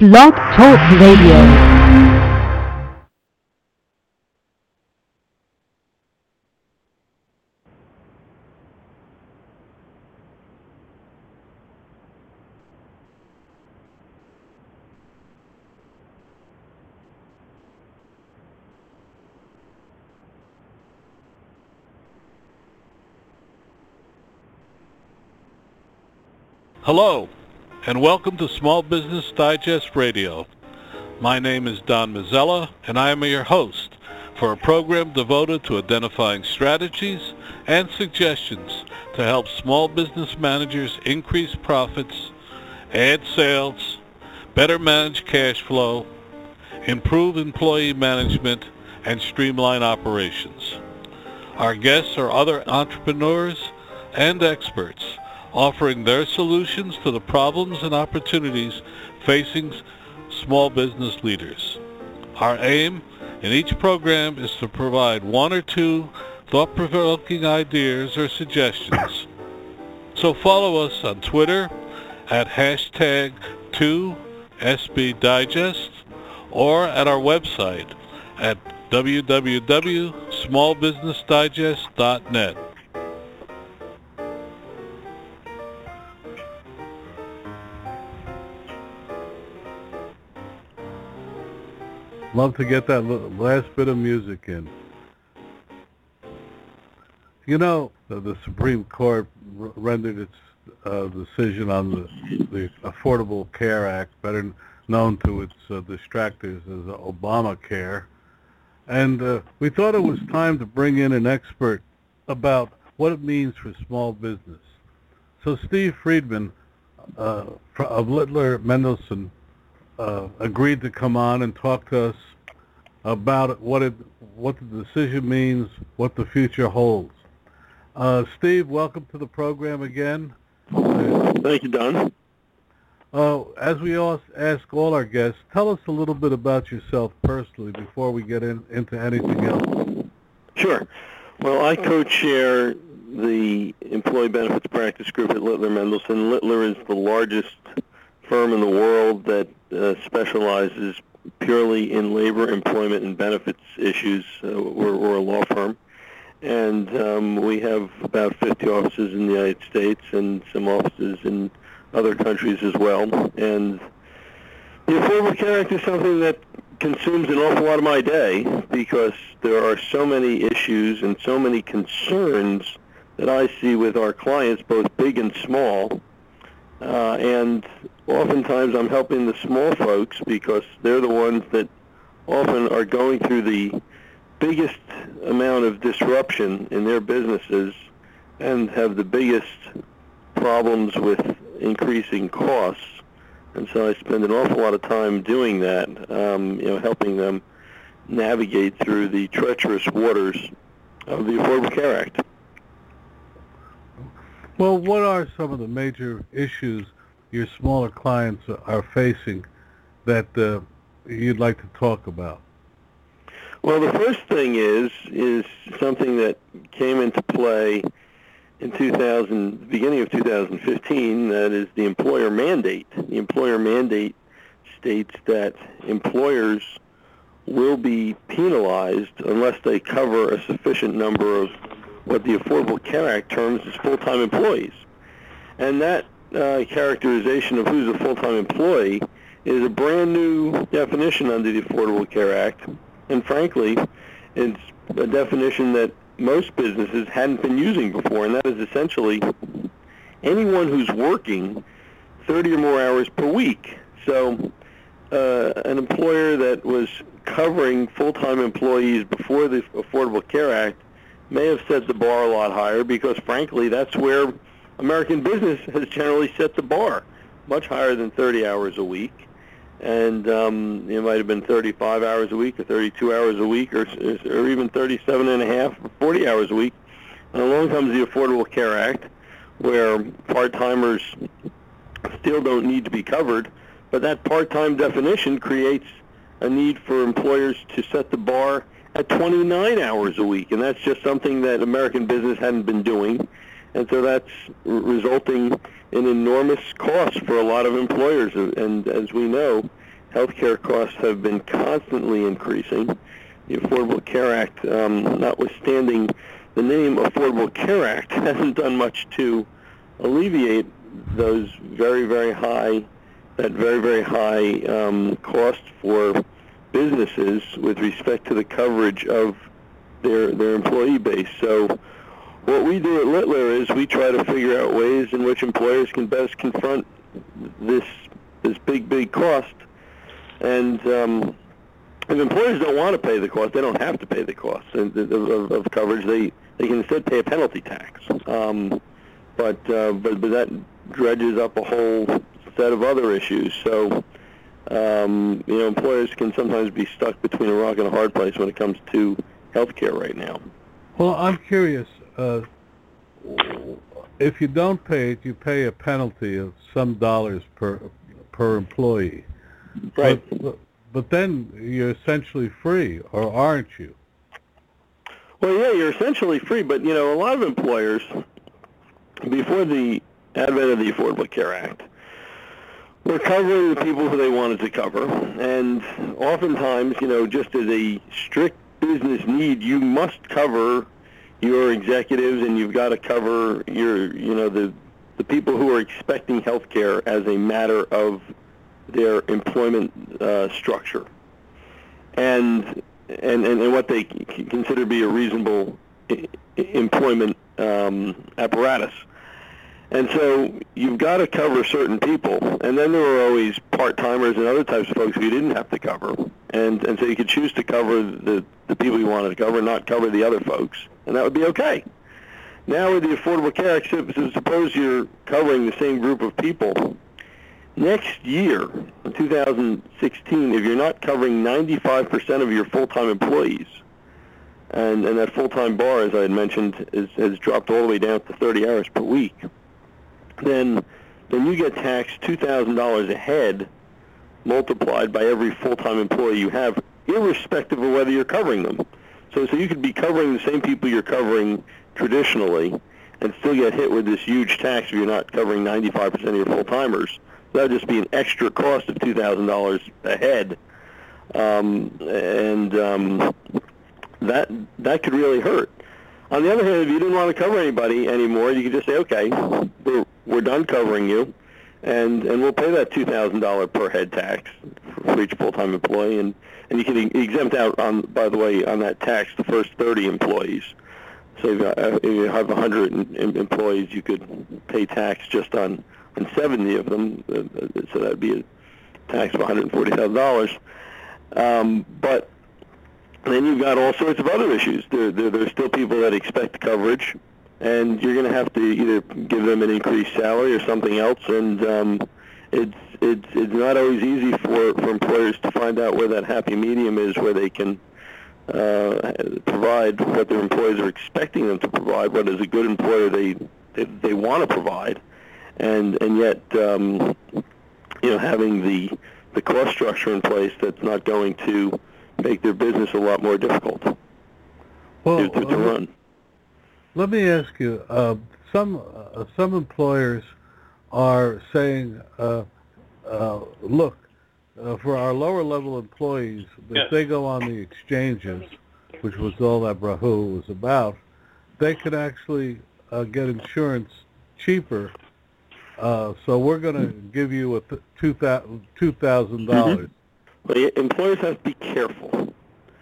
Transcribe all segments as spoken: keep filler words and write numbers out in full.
Blog Talk Radio. Hello, and welcome to Small Business Digest Radio. My name is Don Mazzella, and I am your host for a program devoted to identifying strategies and suggestions to help small business managers increase profits, add sales, better manage cash flow, improve employee management, and streamline operations. Our guests are other entrepreneurs and experts offering their solutions to the problems and opportunities facing small business leaders. Our aim in each program is to provide one or two thought-provoking ideas or suggestions. So follow us on Twitter at hashtag two S B Digest or at our website at w w w dot small business digest dot net. Love to get that last bit of music in. You know, the, the Supreme Court r- rendered its uh, decision on the, the Affordable Care Act, better known to its uh, distractors as Obamacare. And uh, we thought it was time to bring in an expert about what it means for small business. So Steve Friedman uh, of Littler Mendelson Uh, agreed to come on and talk to us about what it, what the decision means, what the future holds. Uh, Steve, welcome to the program again. Thank you, Don. Uh, as we all ask all our guests, tell us a little bit about yourself personally before we get in, into anything else. Sure. Well, I co-chair the Employee Benefits Practice Group at Littler Mendelson. Littler is the largest firm in the world that uh, specializes purely in labor, employment, and benefits issues. Uh, we're, we're a law firm. And um, we have about fifty offices in the United States and some offices in other countries as well. And the Affordable Care Act is something that consumes an awful lot of my day because there are so many issues and so many concerns that I see with our clients, both big and small. Uh, and oftentimes I'm helping the small folks because they're the ones that often are going through the biggest amount of disruption in their businesses and have the biggest problems with increasing costs. And so I spend an awful lot of time doing that, um, you know, helping them navigate through the treacherous waters of the Affordable Care Act. Well, what are some of the major issues your smaller clients are facing that uh, you'd like to talk about? Well, the first thing is is something that came into play in two thousand, beginning of two thousand fifteen. That is the employer mandate. The employer mandate states that employers will be penalized unless they cover a sufficient number of what the Affordable Care Act terms as full-time employees. And that uh, characterization of who's a full-time employee is a brand new definition under the Affordable Care Act. And frankly, it's a definition that most businesses hadn't been using before, and that is essentially anyone who's working thirty or more hours per week. So uh, an employer that was covering full-time employees before the Affordable Care Act may have set the bar a lot higher because, frankly, that's where American business has generally set the bar, much higher than thirty hours a week. And um, it might have been thirty-five hours a week or thirty-two hours a week or, or even thirty-seven and a half or forty hours a week. And along comes the Affordable Care Act, where part-timers still don't need to be covered, but that part-time definition creates a need for employers to set the bar at twenty-nine hours a week, and that's just something that American business hadn't been doing, and so that's r- resulting in enormous costs for a lot of employers. And as we know, healthcare costs have been constantly increasing. The Affordable Care Act, um, notwithstanding the name Affordable Care Act, hasn't done much to alleviate those very, very high, that very, very high um, cost for businesses with respect to the coverage of their their employee base. So what we do at Littler is we try to figure out ways in which employers can best confront this this big, big cost. And um, if employers don't want to pay the cost, they don't have to pay the cost of, of, of coverage. They they can instead pay a penalty tax. Um, but, uh, but but that dredges up a whole set of other issues. So um, you know, employers can sometimes be stuck between a rock and a hard place when it comes to health care right now. Well, I'm curious. Uh, if you don't pay it, you pay a penalty of some dollars per per employee. Right. But, but then you're essentially free, or aren't you? Well, yeah, you're essentially free, but, you know, a lot of employers, before the advent of the Affordable Care Act, were covering the people who they wanted to cover. And oftentimes, you know, just as a strict business need, you must cover your executives, and you've got to cover your, you know, the the people who are expecting health care as a matter of their employment uh, structure, and, and and and what they consider to be a reasonable I- employment um, apparatus. And so you've got to cover certain people, and then there were always part-timers and other types of folks who you didn't have to cover, and and so you could choose to cover the the people you wanted to cover, and not cover the other folks, and that would be okay. Now with the Affordable Care Act, suppose you're covering the same group of people. Next year, in two thousand sixteen, if you're not covering ninety-five percent of your full-time employees, and, and that full-time bar, as I had mentioned, is, has dropped all the way down to thirty hours per week, then then you get taxed two thousand dollars a head multiplied by every full-time employee you have, irrespective of whether you're covering them. So, so you could be covering the same people you're covering traditionally and still get hit with this huge tax if you're not covering ninety-five percent of your full-timers. That would just be an extra cost of two thousand dollars a head. Um, and um, that that could really hurt. On the other hand, if you didn't want to cover anybody anymore, you could just say, okay, we're, we're done covering you, and, and we'll pay that two thousand dollars per head tax for each full-time employee, and, and you can exempt out, on, by the way, on that tax the first thirty employees. So if you have one hundred employees, you could pay tax just on, on seventy of them, so that would be a tax of one hundred forty thousand dollars. Um, but then you've got all sorts of other issues. There, there, there's still people that expect coverage, and you're going to have to either give them an increased salary or something else, and um, it's, it's, it's not always easy for, for employers to find out where that happy medium is, where they can uh, provide what their employees are expecting them to provide, what is a good employer they, they, they want to provide, and, and yet um, you know, having the, the cost structure in place that's not going to make their business a lot more difficult well, to, to, to run. Let me ask you, uh, some uh, some employers are saying, uh, uh, look, uh, for our lower level employees, Yes. if they go on the exchanges, which was all that Brahu was about, they can actually uh, get insurance cheaper. Uh, so we're going to give you a th- two thousand dollars. Mm-hmm. But employers have to be careful,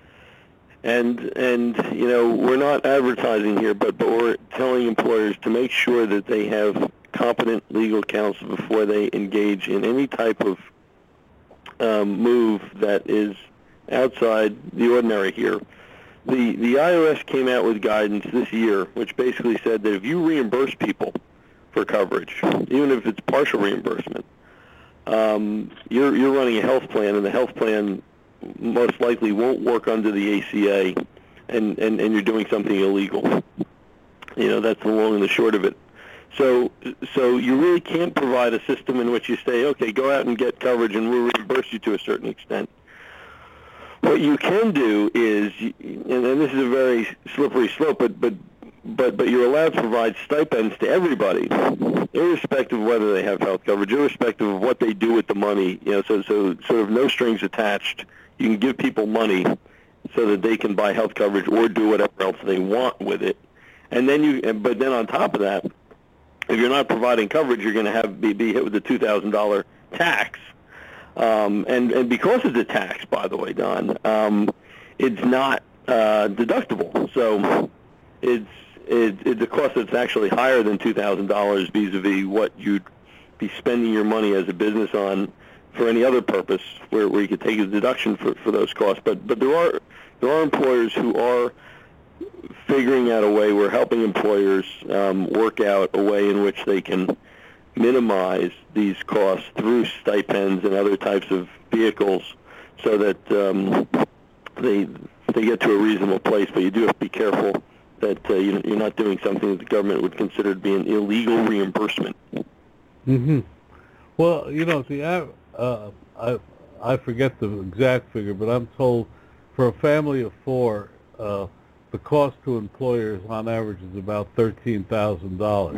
and and you know, we're not advertising here, but, but we're telling employers to make sure that they have competent legal counsel before they engage in any type of um, move that is outside the ordinary here. The the I R S came out with guidance this year, which basically said that if you reimburse people for coverage, even if it's partial reimbursement, Um, you're you're running a health plan, and the health plan most likely won't work under the A C A, and, and, and you're doing something illegal. You know, that's the long and the short of it. So so you really can't provide a system in which you say, okay, go out and get coverage, and we'll reimburse you to a certain extent. What you can do is, and, and this is a very slippery slope, but but but but you're allowed to provide stipends to everybody, irrespective of whether they have health coverage, irrespective of what they do with the money. You know, so so sort of no strings attached. You can give people money so that they can buy health coverage or do whatever else they want with it. And then you, but then on top of that, if you're not providing coverage, you're going to have be, be hit with a two thousand dollars tax. Um, and and because it's a tax, by the way, Don, um, it's not uh, deductible. So it's it, it's a cost that's actually higher than two thousand dollars vis-a-vis what you'd be spending your money as a business on for any other purpose, where, where you could take a deduction for, for those costs. But but there are there are employers who are figuring out a way. We're helping employers um, work out a way in which they can minimize these costs through stipends and other types of vehicles, so that um, they they get to a reasonable place. But you do have to be careful that uh, you, you're not doing something that the government would consider to be an illegal reimbursement. Mm-hmm. Well, you know, the uh, I I forget the exact figure, but I'm told for a family of four, uh, the cost to employers on average is about thirteen thousand dollars,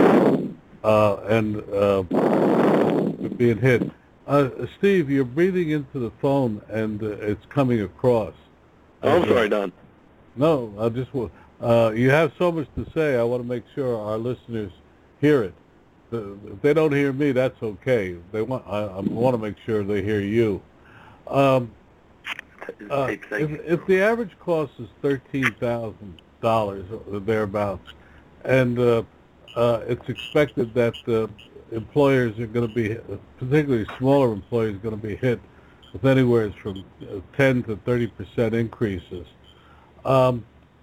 uh, and uh, being hit. Uh, Steve, you're breathing into the phone, and uh, it's coming across. Oh, I'm uh, sorry, Don. No, I just want. Uh, you have so much to say. I want to make sure our listeners hear it. If they don't hear me, that's okay. They want. I, I want to make sure they hear you. Um, uh, if, if the average cost is thirteen thousand dollars or thereabouts, and uh, uh, it's expected that uh, employers are going to be, particularly smaller employers, are going to be hit with anywhere from ten to thirty percent increases. Um,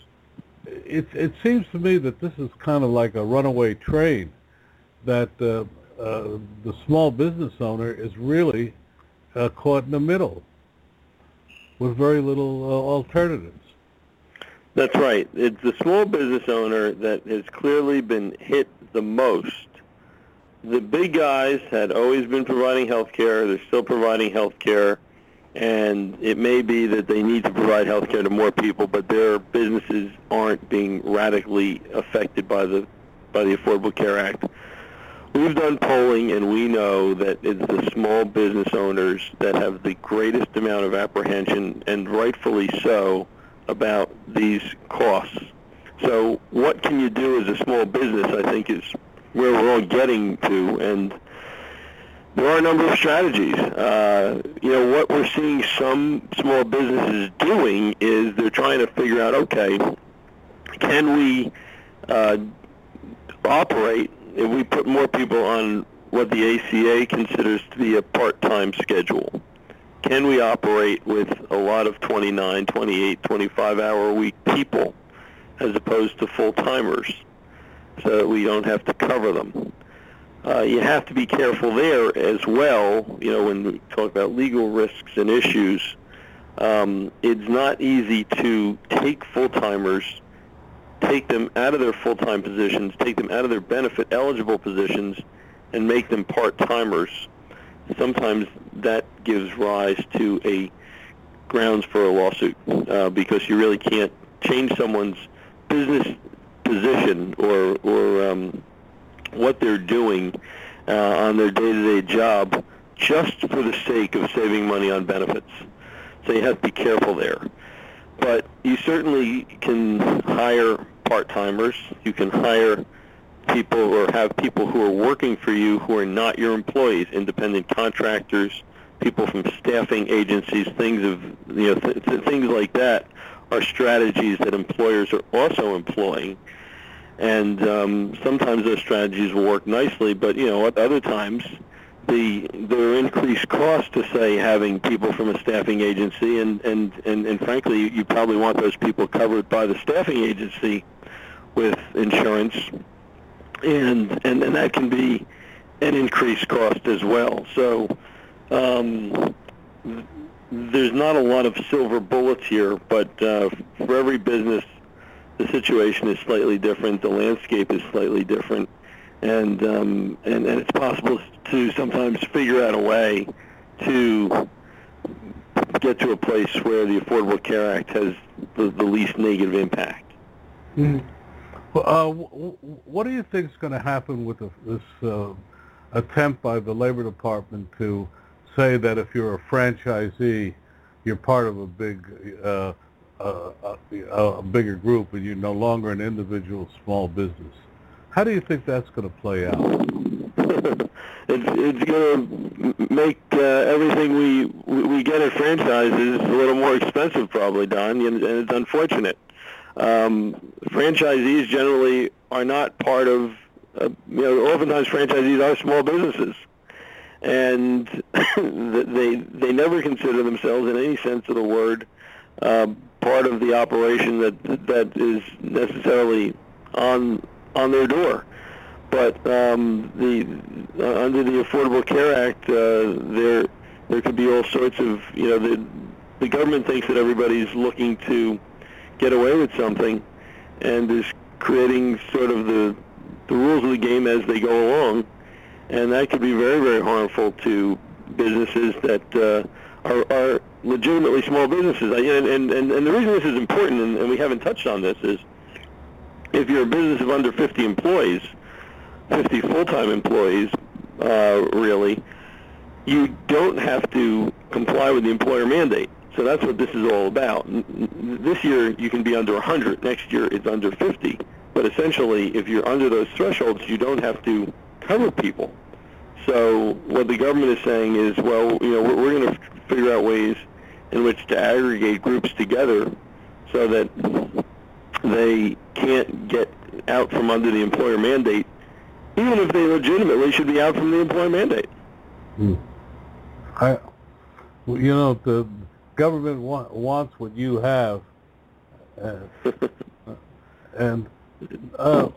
it it seems to me that this is kind of like a runaway train, that uh, uh, the small business owner is really uh, caught in the middle with very little uh, alternatives. That's right. It's the small business owner that has clearly been hit the most. The big guys had always been providing health care. They're still providing health care. And it may be that they need to provide health care to more people, but their businesses aren't being radically affected by the by the Affordable Care Act. We've done polling, and we know that it's the small business owners that have the greatest amount of apprehension, and rightfully so, about these costs. So what can you do as a small business, I think, is where we're all getting to, and there are a number of strategies. Uh, you know, what we're seeing some small businesses doing is they're trying to figure out, okay, can we uh, operate if we put more people on what the A C A considers to be a part-time schedule? Can we operate with a lot of twenty-nine, twenty-eight, twenty-five hour a week people as opposed to full-timers, so that we don't have to cover them? Uh, you have to be careful there as well. You know, when we talk about legal risks and issues, um, it's not easy to take full-timers, take them out of their full-time positions, take them out of their benefit-eligible positions, and make them part-timers. Sometimes that gives rise to a grounds for a lawsuit, uh, because you really can't change someone's business position or, or um, what they're doing uh, on their day-to-day job just for the sake of saving money on benefits. So you have to be careful there. But you certainly can hire part-timers. You can hire people or have people who are working for you who are not your employees, independent contractors, people from staffing agencies, things of you know th- th- things like that are strategies that employers are also employing. And um, sometimes those strategies will work nicely, but you know, at other times, the there are increased costs to say having people from a staffing agency, and and and, and frankly, you probably want those people covered by the staffing agency with insurance, and and, and that can be an increased cost as well. So um, there's not a lot of silver bullets here, but uh, for every business, the situation is slightly different. The landscape is slightly different, and um, and, and it's possible to sometimes figure out a way to get to a place where the Affordable Care Act has the, the least negative impact. Mm-hmm. Uh, what do you think is going to happen with this uh, attempt by the Labor Department to say that if you're a franchisee, you're part of a big, uh, uh, a, a bigger group, and you're no longer an individual small business? How do you think that's going to play out? it's it's going to make uh, everything we we get at franchises a little more expensive, probably, Don, and, and it's unfortunate. Um, franchisees generally are not part of, uh, you know, oftentimes franchisees are small businesses, and they they never consider themselves, in any sense of the word, uh, part of the operation that that is necessarily on on their door. But um, the uh, under the Affordable Care Act, uh, there there could be all sorts of, you know, the the government thinks that everybody's looking to get away with something, and is creating sort of the the rules of the game as they go along, and that could be very, very harmful to businesses that uh, are, are legitimately small businesses. And, and, and, and the reason this is important, and, and we haven't touched on this, is if you're a business of under fifty employees, fifty full-time employees, uh, really, you don't have to comply with the employer mandate. So that's what this is all about. This year you can be under one hundred. Next year it's under fifty. But essentially, if you're under those thresholds, you don't have to cover people. So what the government is saying is, well, you know, we're, we're going to figure out ways in which to aggregate groups together so that they can't get out from under the employer mandate, even if they legitimately should be out from the employer mandate. Hmm. I, you know, the government wa- wants what you have, uh, and uh,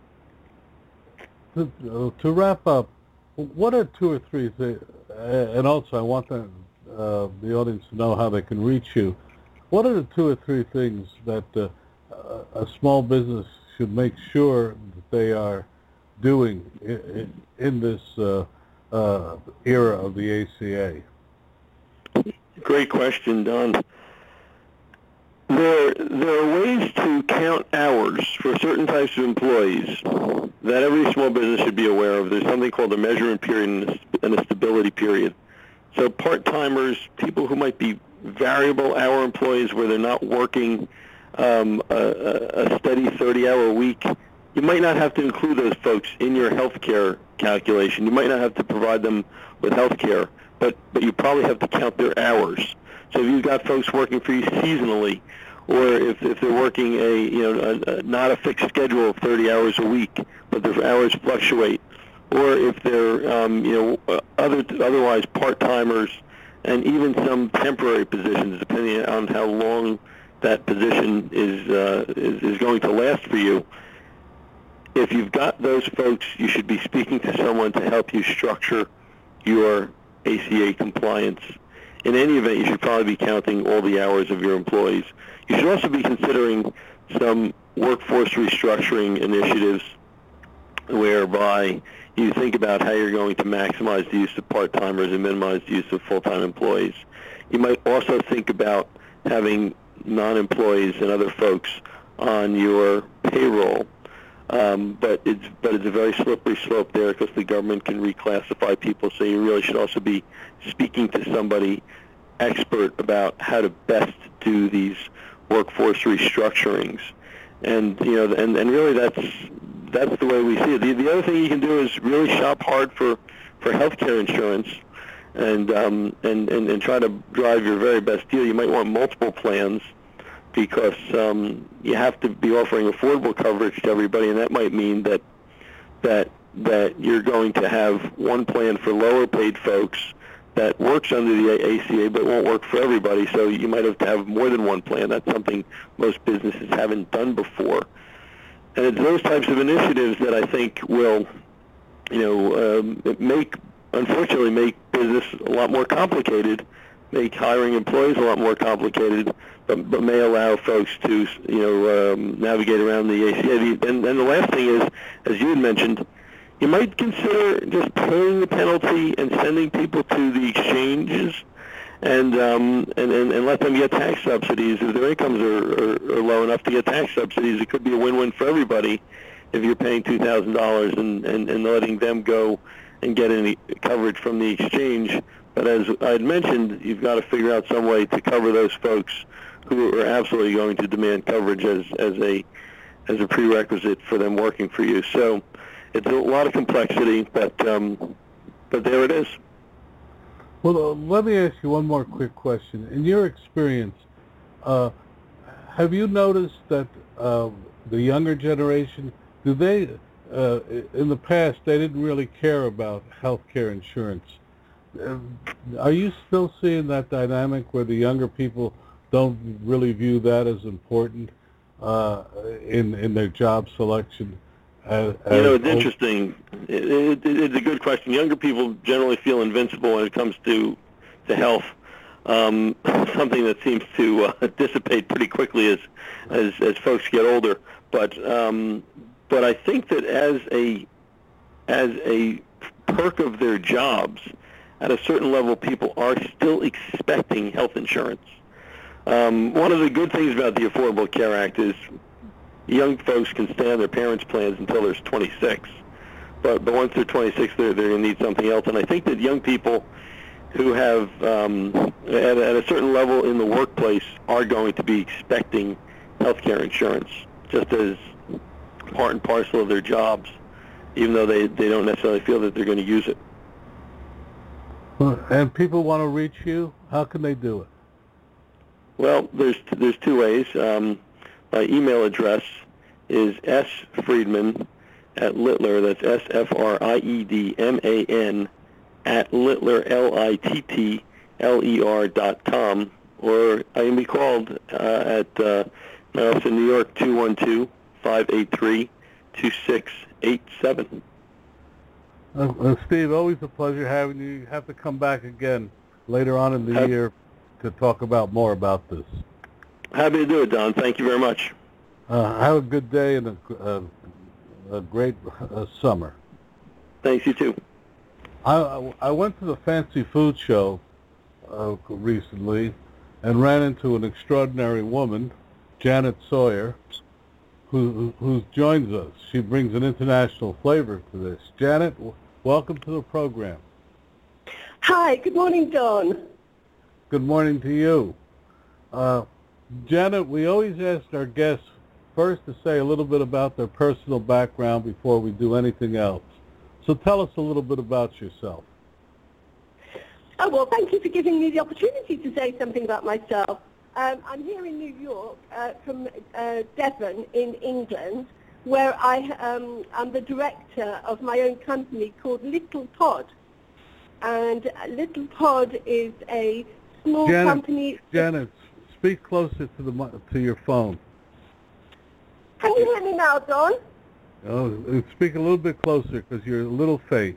to, to wrap up, what are two or three things, uh, and also I want the, uh, the audience to know how they can reach you. What are the two or three things that uh, a small business should make sure that they are doing in, in this uh, uh, era of the A C A? Great question, Don. There, there are ways to count hours for certain types of employees that every small business should be aware of. There's something called a measurement period and a stability period. So part-timers, people who might be variable hour employees where they're not working um, a, a steady thirty-hour week, you might not have to include those folks in your health care calculation. You might not have to provide them with health care, but, but you probably have to count their hours. So if you've got folks working for you seasonally, or if, if they're working a, you know, a, a, not a fixed schedule of thirty hours a week, but their hours fluctuate, or if they're, um, you know, other, otherwise part-timers, and even some temporary positions, depending on how long that position is, uh, is, is going to last for you. If you've got those folks, you should be speaking to someone to help you structure your A C A compliance. In any event, you should probably be counting all the hours of your employees. You should also be considering some workforce restructuring initiatives whereby you think about how you're going to maximize the use of part-timers and minimize the use of full-time employees. You might also think about having non-employees and other folks on your payroll. Um, but it's but it's a very slippery slope there because the government can reclassify people. So you really should also be speaking to somebody expert about how to best do these workforce restructurings. And you know, and, and really that's that's the way we see it. The, the other thing you can do is really shop hard for for health care insurance, and um, and, and and try to drive your very best deal. You might want multiple plans, because um, you have to be offering affordable coverage to everybody, and that might mean that that that you're going to have one plan for lower paid folks that works under the A C A but won't work for everybody. So you might have to have more than one plan. That's something most businesses haven't done before. And it's those types of initiatives that I think will, you know, um, make, unfortunately, make business a lot more complicated, make hiring employees a lot more complicated, but, but may allow folks to, you know, um, navigate around the A C A. And, and the last thing is, as you had mentioned, you might consider just paying the penalty and sending people to the exchanges and um, and, and and let them get tax subsidies if their incomes are, are, are low enough to get tax subsidies. It could be a win-win for everybody if you're paying two thousand dollars and, and and letting them go and get any coverage from the exchange. But as I had mentioned, you've got to figure out some way to cover those folks who are absolutely going to demand coverage as as a as a prerequisite for them working for you. So it's a lot of complexity, but um, but there it is. Well, uh, let me ask you one more quick question. In your experience, uh, have you noticed that uh, the younger generation, do they, uh, in the past, they didn't really care about health care insurance? Uh, are you still seeing that dynamic where the younger people don't really view that as important uh, in in their job selection? As, as you know, it's interesting. It, it, it's a good question. Younger people generally feel invincible when it comes to to health. Um, something that seems to uh, dissipate pretty quickly as as as folks get older. But um, but I think that as a as a perk of their jobs, at a certain level, people are still expecting health insurance. Um, one of the good things about the Affordable Care Act is young folks can stay on their parents' plans until they're twenty-six. But but once they're twenty-six, they're, they're going to need something else. And I think that young people who have, um, at, at a certain level in the workplace, are going to be expecting health care insurance, just as part and parcel of their jobs, even though they, they don't necessarily feel that they're going to use it. And people want to reach you, how can they do it? Well, there's there's two ways. Um, my email address is sfriedman at Littler, that's S F R I E D M A N, at Littler, L I T T L E R dot com, or I can be called uh, at uh, my office in New York, two one two, five eight three, two six eight seven. Uh, uh, Steve, always a pleasure having you. You have to come back again later on in the Have, year to talk about more about this. Happy to do it, Don. Thank you very much. Uh, have a good day and a, uh, a great uh, summer. Thanks, you too. I, I went to the Fancy Food Show uh, recently and ran into an extraordinary woman, Janet Sawyer, who, who joins us. She brings an international flavor to this. Janet, w- welcome to the program. Hi, good morning, Don. Good morning to you. Uh, Janet, we always ask our guests first to say a little bit about their personal background before we do anything else. So tell us a little bit about yourself. Oh, well, thank you for giving me the opportunity to say something about myself. Um, I'm here in New York uh, from uh, Devon in England, where I um, am the director of my own company called Little Pod. And Little Pod is a small Janet, company. Janet, speak closer to the to your phone. Can you hear me now, Don? Oh, speak a little bit closer because you're a little faint.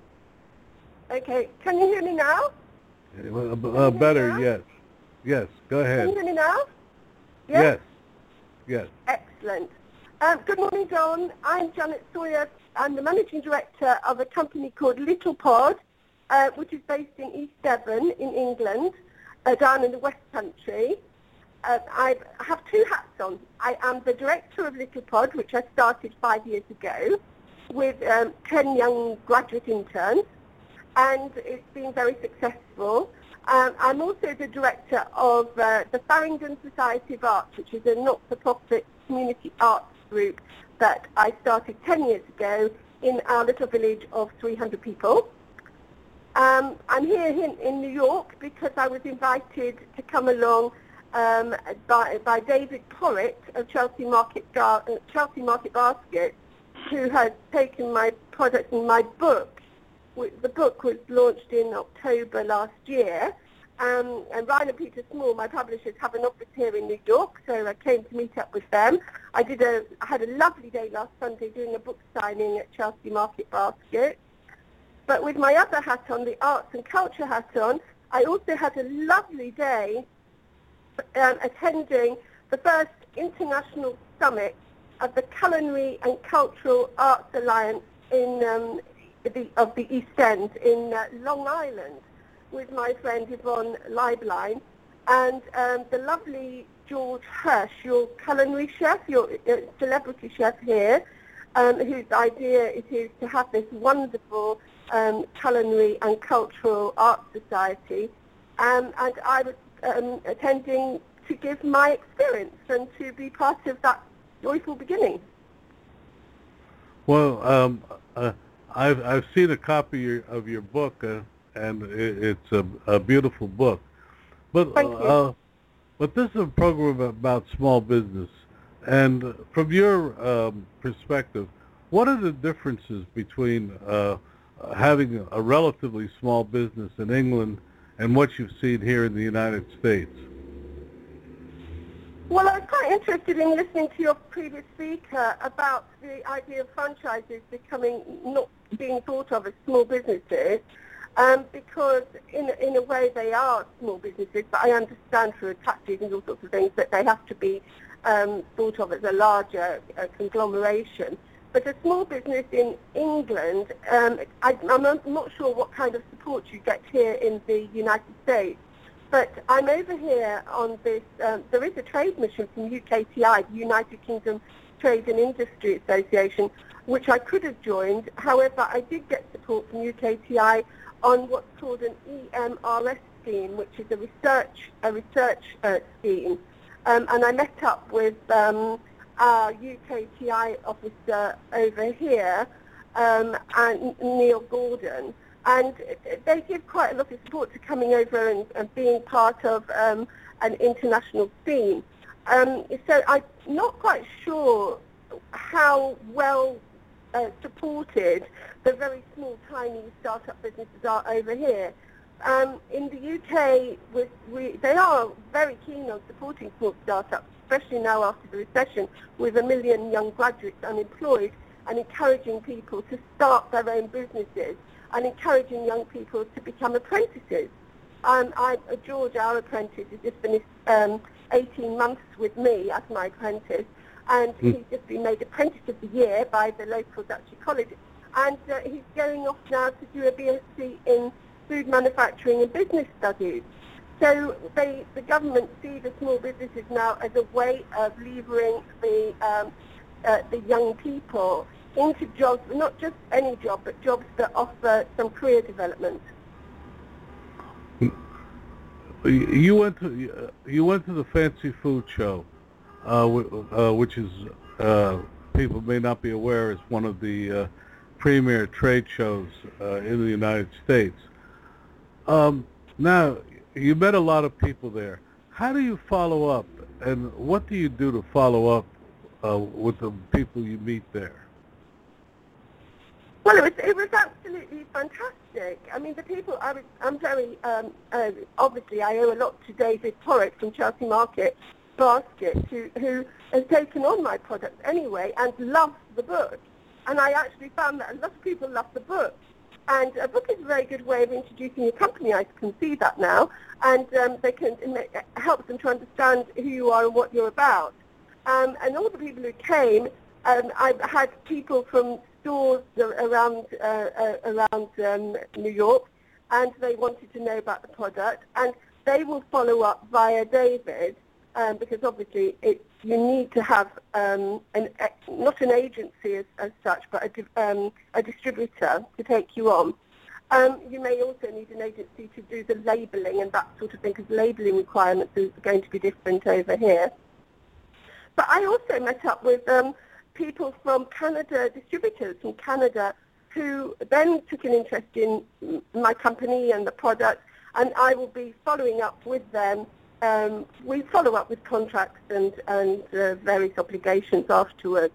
Okay, can you hear me now? Uh, uh, better, now? yes. Yes, go ahead. Can you hear me now? Yes. Yes. Excellent. Um, good morning, Don. I'm Janet Sawyer. I'm the managing director of a company called Little Pod, uh, which is based in East Devon in England, uh, down in the West Country. Uh, I have two hats on. I am the director of Little Pod, which I started five years ago, with um, ten young graduate interns, and it's been very successful. Um, I'm also the director of uh, the Farringdon Society of Arts, which is a not-for-profit community arts group that I started ten years ago in our little village of three hundred people. Um, I'm here in, in New York because I was invited to come along um, by, by David Porritt of Chelsea Market, Gar- uh, Chelsea Market Basket, who has taken my product and my book. The book was launched in October last year, um, and Ryan and Peter Small, my publishers, have an office here in New York, so I came to meet up with them. I did a, I had a lovely day last Sunday doing a book signing at Chelsea Market Basket. But with my other hat on, the arts and culture hat on, I also had a lovely day um, attending the first international summit of the Culinary and Cultural Arts Alliance in um, The, of the East End in uh, Long Island. with my friend Yvonne Leiblein and um, the lovely George Hirsch, your culinary chef, your uh, celebrity chef here, um, whose idea it is to have this wonderful um, culinary and cultural art society. Um, and I was um, attending to give my experience and to be part of that joyful beginning. Well, um, uh, I've I've seen a copy of your, of your book, uh, and it, it's a, a beautiful book. But Thank you. uh, but this is a program about small business, and from your um, perspective, what are the differences between uh, having a relatively small business in England and what you've seen here in the United States? Well, I was quite interested in listening to your previous speaker about the idea of franchises becoming not being thought of as small businesses, um, because in in a way they are small businesses, but I understand through taxes and all sorts of things that they have to be um, thought of as a larger uh, conglomeration. But a small business in England, um, I, I'm not sure what kind of support you get here in the United States. But I'm over here on this, um, there is a trade mission from U K T I, the United Kingdom Trade and Industry Association, which I could have joined. However, I did get support from U K T I on what's called an E M R S scheme, which is a research a research uh, scheme. Um, and I met up with um, our U K T I officer over here, um, and Neil Gordon. And they give quite a lot of support to coming over and, and being part of um, an international scene. Um, so I'm not quite sure how well uh, supported the very small, tiny startup businesses are over here. Um, in the U K, with, we, they are very keen on supporting small startups, especially now after the recession, with a million young graduates unemployed, and encouraging people to start their own businesses, and encouraging young people to become apprentices. Um, I, uh, George, our apprentice, has just finished um, eighteen months with me as my apprentice, and mm. he's just been made Apprentice of the Year by the local Duchy College, and uh, he's going off now to do a B S c in Food Manufacturing and Business Studies. So they, the government see the small businesses now as a way of levering the, um, uh, the young people into jobs, not just any job, but jobs that offer some career development. You went to you went to the Fancy Food Show, uh, uh, which is uh, people may not be aware is one of the uh, premier trade shows uh, in the United States. Um, now you met a lot of people there. How do you follow up, and what do you do to follow up uh, with the people you meet there? Well, it was it was absolutely fantastic. I mean, the people I was I'm very um, uh, obviously I owe a lot to David Porritt from Chelsea Market Basket, who who has taken on my product anyway and loves the book. And I actually found that a lot of people love the book. And a book is a very good way of introducing your company. I can see that now, and um, they can it helps them to understand who you are and what you're about. Um, and all the people who came, um, I had people from stores around uh, uh, around um, New York, and they wanted to know about the product, and they will follow up via David, um, because obviously it, you need to have um, an, not an agency as, as such, but a, um, a distributor to take you on. Um, you may also need an agency to do the labelling and that sort of thing, because labelling requirements are going to be different over here. But I also met up with um, people from Canada, distributors from Canada, who then took an interest in my company and the product, and I will be following up with them. Um, we follow up with contracts and, and uh, various obligations afterwards.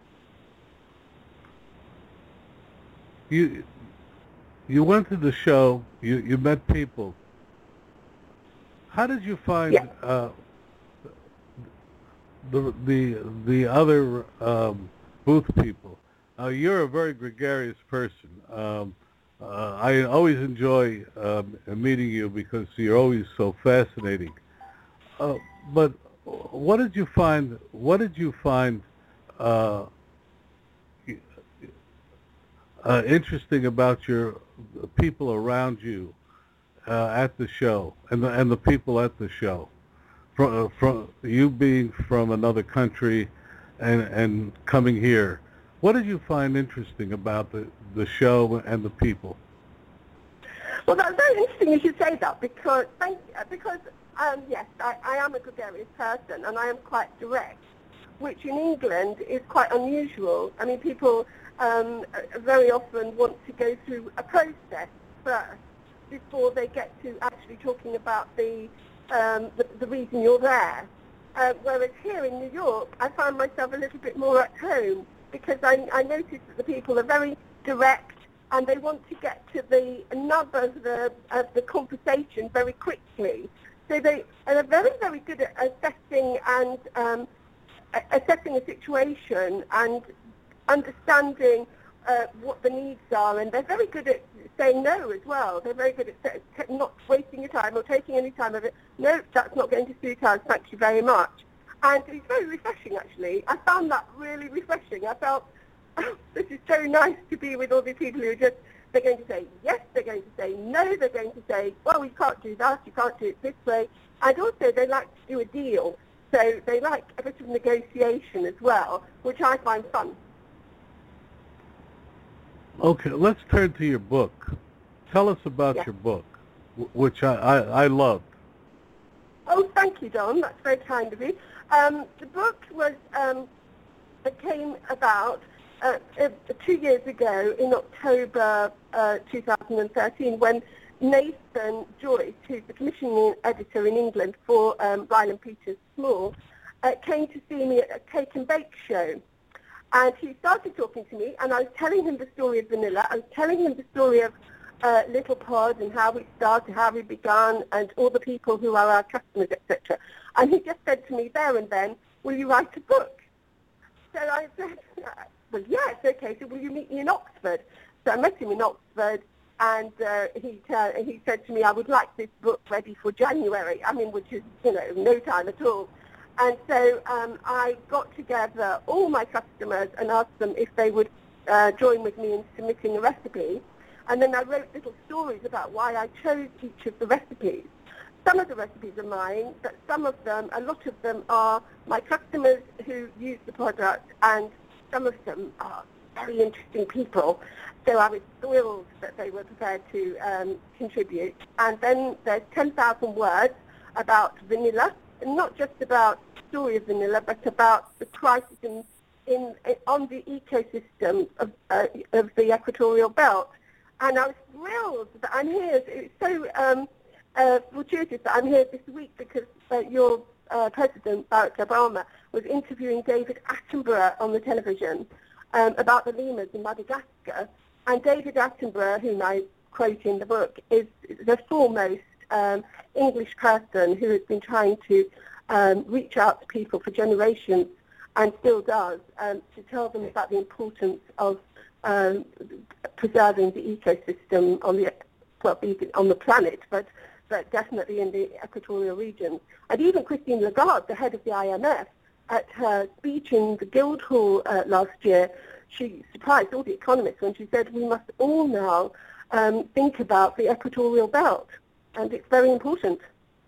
You you went to the show, you, you met people. How did you find yeah. uh, the, the, the other um, booth people? Uh, you're a very gregarious person. Um, uh, I always enjoy um, meeting you because you're always so fascinating. Uh, but what did you find? What did you find uh, uh, interesting about your people around you, uh, at the show and the, and the people at the show? From, uh, from you being from another country and and coming here, what did you find interesting about the, the show and the people? Well, that's very interesting you should say that because, thank, because um, yes, I, I am a gregarious person and I am quite direct, which in England is quite unusual. I mean, people um, very often want to go through a process first before they get to actually talking about the um, the, the reason you're there. Uh, whereas here in New York, I find myself a little bit more at home because I, I notice that the people are very direct and they want to get to the nub of the of the conversation very quickly. So they are very, very good at assessing and um, assessing a situation and understanding uh, what the needs are, and they're very good at saying no as well. They're very good at t- not wasting your time or taking any time of it. No, that's not going to suit us, thank you very much. And it's very refreshing, actually. I found that really refreshing. I felt, oh, this is so nice to be with all these people who are just, they're going to say yes, they're going to say no, they're going to say, well, you can't do that, you can't do it this way. And also they like to do a deal. So they like a bit of negotiation as well, which I find fun. Okay, let's turn to your book. Tell us about Yeah. your book, w- which I, I, I loved. Oh, thank you, Don. That's very kind of you. Um, the book was um, it came about uh, uh, two years ago in October uh, two thousand thirteen when Nathan Joyce, who's the commissioning editor in England for um, Ryland Peters Small, uh, came to see me at a cake and bake show. And he started talking to me, and I was telling him the story of vanilla. I was telling him the story of uh, Little Pod and how we started, how we began, and all the people who are our customers, et cetera. And he just said to me there and then, will you write a book? So I said, well, yes, okay. So will you meet me in Oxford? So I met him in Oxford, and uh, he, uh, he said to me, I would like this book ready for January. I mean, which is, you know, no time at all. And so um, I got together all my customers and asked them if they would uh, join with me in submitting a recipe. And then I wrote little stories about why I chose each of the recipes. Some of the recipes are mine, but some of them, a lot of them are my customers who use the product, and some of them are very interesting people. So I was thrilled that they were prepared to um, contribute. And then there's ten thousand words about vanilla, and not just about the story of vanilla, but about the crisis in, in, in on the ecosystem of, uh, of the equatorial belt. And I was thrilled that I'm here. It's so um, uh, fortuitous that I'm here this week because uh, your uh, president, Barack Obama, was interviewing David Attenborough on the television um, about the lemurs in Madagascar. And David Attenborough, whom I quote in the book, is the foremost um, English person who has been trying to um, reach out to people for generations and still does um, to tell them about the importance of um, preserving the ecosystem on the well, on the planet, but but definitely in the equatorial region. And even Christine Lagarde, the head of the I M F, at her speech in the Guildhall uh, last year, she surprised all the economists when she said we must all now um, think about the equatorial belt, and it's very important.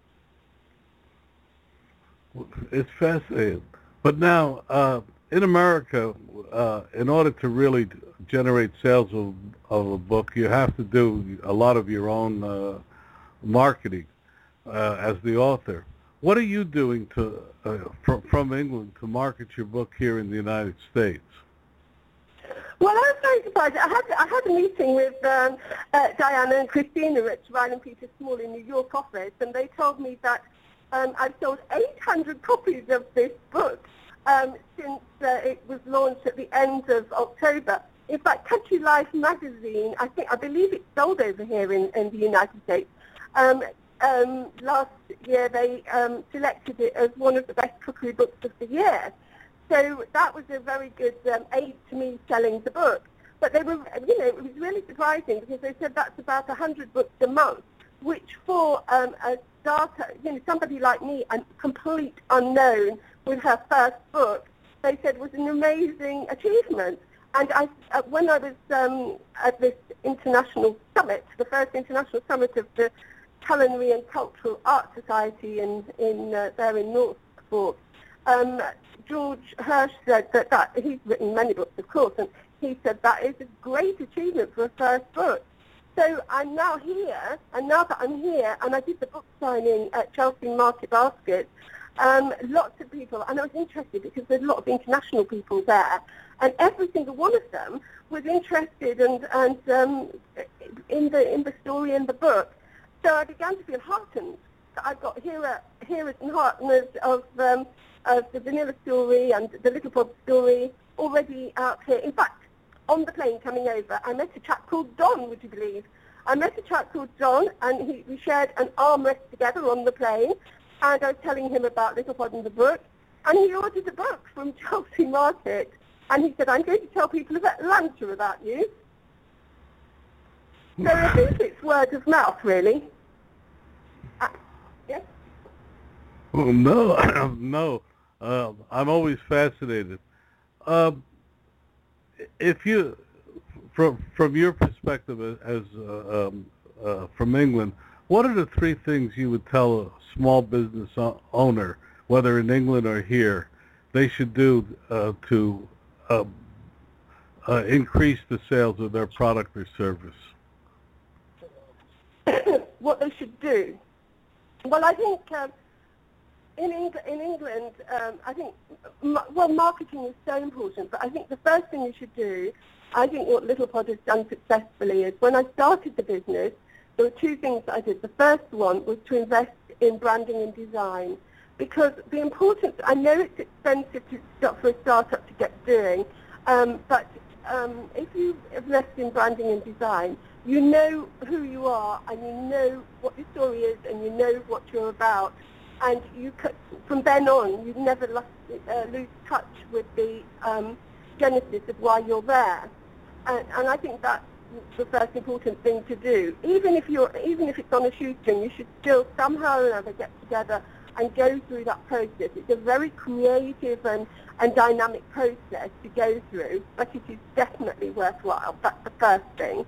It's fascinating. But now, uh, in America, uh, in order to really generate sales of, of a book, you have to do a lot of your own uh, marketing uh, as the author. What are you doing to uh, fr- from England to market your book here in the United States? Well, I was very surprised. I had I had a meeting with um, uh, Diana and Christina at Ryland Peters Small in New York office, and they told me that um, I've sold eight hundred copies of this book um, since uh, it was launched at the end of October. In fact, Country Life magazine, I think I believe it's sold over here in, in the United States. Um, um, last year, they um, selected it as one of the best cookery books of the year. So that was a very good um, aid to me selling the book. But they were, you know, it was really surprising because they said that's about one hundred books a month, which for um, a starter, you know, somebody like me, a complete unknown with her first book, they said was an amazing achievement. And I, uh, when I was um, at this international summit, the first international summit of the Culinary and Cultural Art Society in, in uh, there in Norfolk. Um, George Hirsch said that, that he's written many books, of course, and he said that is a great achievement for a first book. So I'm now here, and now that I'm here, and I did the book signing at Chelsea Market Basket, um, lots of people, and I was interested because there's a lot of international people there, and every single one of them was interested and, and um, in the in the story in the book. So I began to feel heartened that I've got hero, heroes and partners of, um, of the vanilla story and the Little Pod story already out here. In fact, on the plane coming over, I met a chap called Don, would you believe? I met a chap called Don, and he, we shared an armrest together on the plane, and I was telling him about Little Pod and the book, and he ordered a book from Chelsea Market, and he said, I'm going to tell people of Atlanta about you. So I think it's word of mouth, really. Uh, yes? Well, no, no. Uh, I'm always fascinated. Um, if you, from from your perspective as uh, um, uh, from England, what are the three things you would tell a small business owner, whether in England or here, they should do uh, to uh, uh, increase the sales of their product or service? What they should do? Well, I think um, in, Eng- in England, um, I think, m- well, marketing is so important, but I think the first thing you should do, I think what Little Pod has done successfully is when I started the business, there were two things that I did. The first one was to invest in branding and design, because the importance, I know it's expensive to start for a startup to get doing, um, but um, if you invest in branding and design, you know who you are, and you know what your story is, and you know what you're about, and you could, from then on, you never lost, uh, lose touch with the um, genesis of why you're there, and, and I think that's the first important thing to do. Even if you're, even if it's on a shoestring, you should still somehow or another get together and go through that process. It's a very creative and, and dynamic process to go through, but it is definitely worthwhile. That's the first thing.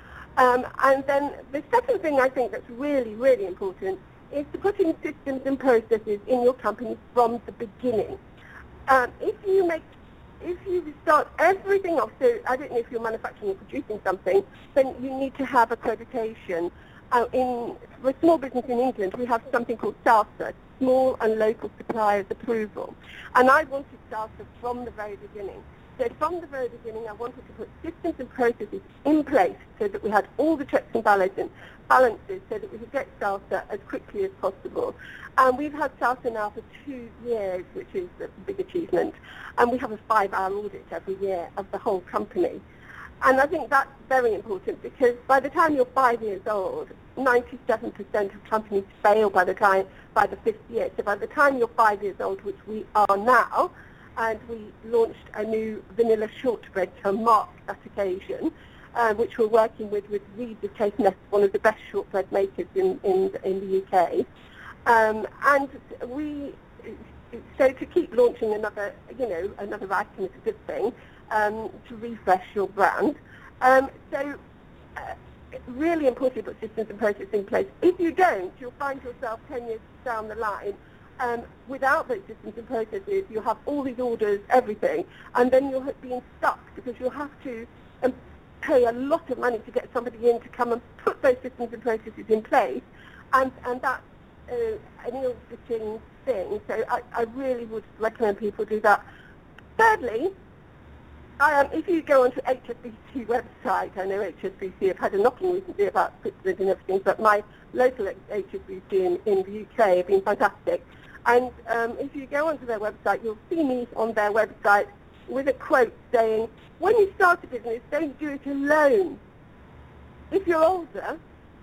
Um, and then the second thing I think that's really, really important is to put in systems and processes in your company from the beginning. Um, if you make, if you start everything off, so I don't know if you're manufacturing or producing something, then you need to have accreditation. Uh, in for a small business in England, we have something called SALSA, Small and Local Suppliers Approval, and I wanted SALSA from the very beginning. So from the very beginning, I wanted to put systems and processes in place so that we had all the checks and balances, balances so that we could get SALSA as quickly as possible. And we've had SALSA now for two years, which is a big achievement. And we have a five-hour audit every year of the whole company. And I think that's very important because by the time you're five years old, ninety-seven percent of companies fail by the time by the fifth year. So by the time you're five years old, which we are now, and we launched a new vanilla shortbread to mark that occasion, uh, which we're working with with Reeds of Caithness, one of the best shortbread makers in, in, in the U K. Um, and we, so to keep launching another, you know, another item is a good thing, um, to refresh your brand. Um, so uh, really important to put systems and processes in place. If you don't, you'll find yourself ten years down the line Um, without those systems and processes. You'll have all these orders, everything, and then you'll be stuck because you'll have to um, pay a lot of money to get somebody in to come and put those systems and processes in place, and, and that's uh, an ill-fitting thing. So I, I really would recommend people do that. Thirdly, um, if you go onto H S B C website, I know H S B C have had a knocking recently about Switzerland and everything, but my local H S B C in, in the U K have been fantastic. And um, if you go onto their website, you'll see me on their website with a quote saying, when you start a business, don't do it alone. If you're older,